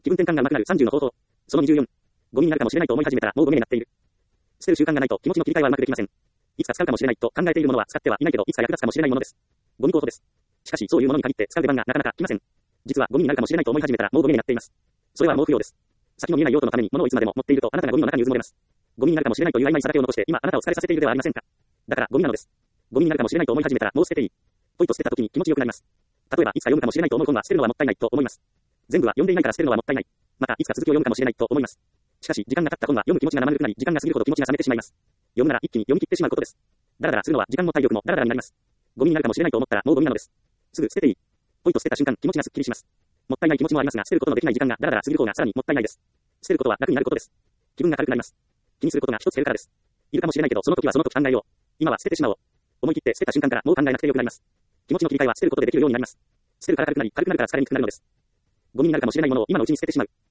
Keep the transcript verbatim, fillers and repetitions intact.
気分転換が上手くなるさんじゅうの方法。そのにじゅうよん。ゴミになるかもしれないと思い始めたらもうゴミになっている。捨てる習慣がないと気持ちの切り替えはうまくできません。いつか使うかもしれないと考えているものは使ってはいないけどいつか役立つかもしれないものです。ゴミ候補です。しかしそういうものに限って使う出番がなかなか来ません。実はゴミになるかもしれないと思い始めたらもうゴミになっています。それはもう不要です。先の見えない用途のために物をいつまでも持っているとあなたがゴミの中にうずもれます。ゴミになるかもしれないという曖昧さだけを残して今あなたを疲れさせているではありませんか。だからゴミなのです。ゴミになるかもしれないと思い始めたらもう捨てていい。ポイと捨てた時に気持ちよくなります。例えばいつか読むかもしれないと思う本は捨てるのはもったいないと思います。全部は読んでいないから捨てるのはもったいない。またいつか続きを読むかもしれないと思います。しかし時間が経った本は読む気持ちが生ぬるくなり時間が過ぎるほど気持ちが冷めてしまいます。読むなら一気に読み切ってしまうことです。だらだらするのは時間も体力もだらだらになります。ゴミになるかもしれないと思ったらもうゴミなのです。すぐ捨てていい。ポイと捨てた瞬間気持ちがすっきりします。もったいない気持ちもありますが捨てることのできない時間がだらだら過ぎる方がさらにもったいないです。捨てることは楽になることです。気分が軽くなります。気にすることが一つ減るからです。いるかもしれないけどその時はその時考えよう。今は捨ててしまおう。思い切って捨てた瞬間からもう考えなくてよくなります。気持ちの切り替えは捨てることでできるようになります。捨てるから軽くなり軽くなるから疲れにくくなるのです。ゴミになるかもしれないものを今のうちに捨ててしまう。